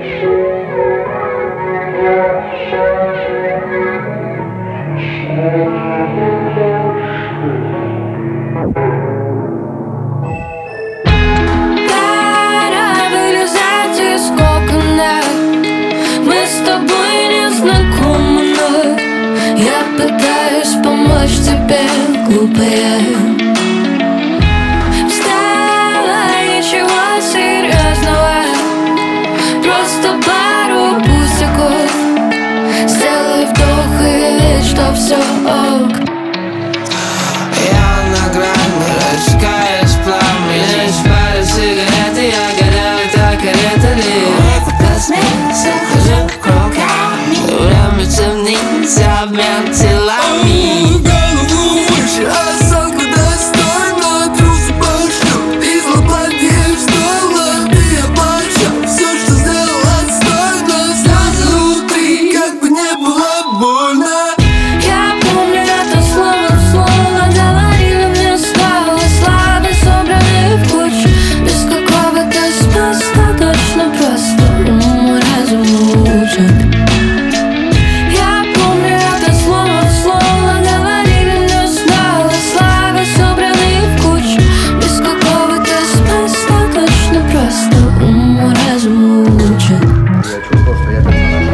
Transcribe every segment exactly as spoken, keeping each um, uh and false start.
Пора вылезать из кокона. Мы с тобой не знакомы, но я пытаюсь помочь тебе, глупая. Вставай, ничего серьезного, просто пару пустяков. Сделай вдох и верь, что все ок. Я на грани, рассекаясь пламени. Спали сигареты, я горел, и так карета ли. Космический захожу кругами. Время темнится, обмен телами. Голову выше, осанка достойна. Трусы пошлю, из лопатьев стоило. Ты обольщал, все, что сделал, отстойно. Слезы внутри, как бы не было больно. Я помню это слово в слово. Говорили мне, стало слабо, собраны в кучу. Без какого-то смысла, точно просто уму разум учат. Я помню это слово в слово. Говорили мне, стало слабо, собраны в кучу. Без какого-то смысла, точно просто уму разум учат. Я чувствовал, что я персонаж.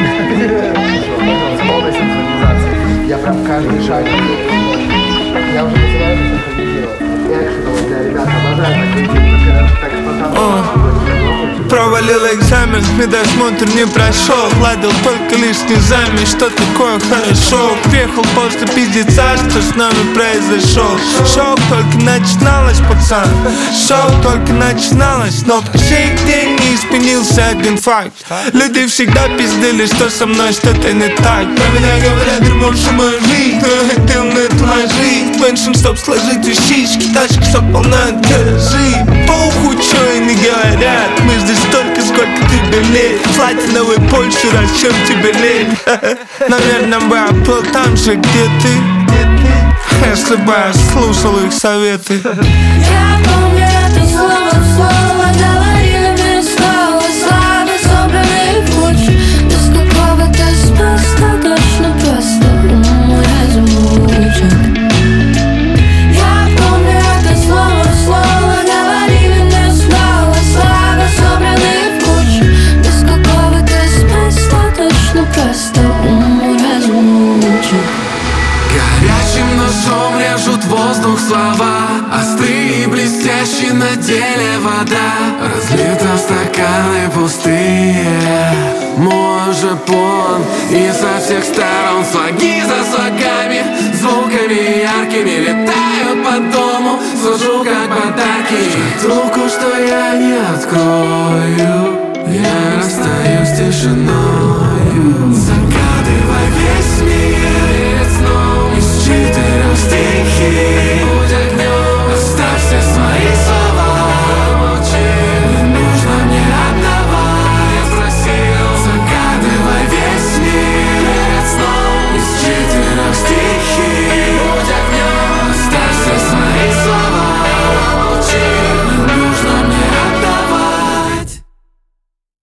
С полной синхронизацией. Я прям каждый шаг. Я уже называю это синхронизировать. Экшеново для ребят обожаю такой тип, так спонтанно. Провалил экзамен, медосмотр не прошел. Ладил только лишний замер, что такое хорошо. Приехал после пиздеца, что с нами произошел. Шоу только начиналось, пацан. Шоу только начиналось, но по сей день не изменился один факт. Люди всегда пиздили, что со мной что-то не так. Про меня говорят, дерьмо, что моя жизнь, но я хотел на это ложить. Меньшин, чтоб сложить вещички, тачка, чтоб полна гаражи. Похуй, чё они говорят, мы здесь столько, сколько тебе лет. Платиновый Польши, раз чем тебе лет. Наверное, бы я был там же, где ты, если бы я слушал их советы. Я помню это слово в слово. Говорили мне, стало слабо, собраны в кучу. Без какого-то смысла, точно просто уму разум учат. Я помню это слово в слово. Говорили мне, стало слабо, собраны в кучу. Без какого-то смысла, точно просто уму разум учат. Горячим ножом режут воздух слова. Острые и блестящие на деле вода. Разлита в стаканы пустые. Мой же план. И со всех сторон слоги за слогами. Звуками яркими летают по дому. Сложу как подарки шкатулку, что я не открою. Я расстаюсь с тишиною. Загадывай весь мир перед сном.